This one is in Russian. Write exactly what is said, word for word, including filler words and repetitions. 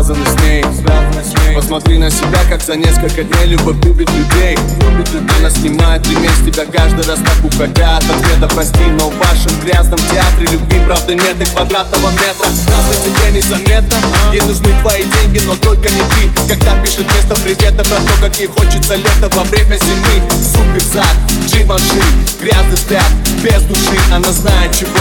связаны с ней. Посмотри на себя, как за несколько дней любовь губит людей. Она снимает ремень с тебя каждый раз, так уходя от ответа. Прости, но в вашем грязном театре любви правда нет и квадратного метра. Разве тебе незаметно? Ей нужны твои деньги, но только не ты. Когда пишет вместо привета про то, как ей хочется лето во время зимы. Суперзад, Дживанши, грязный взгляд, без души. Она знает, чего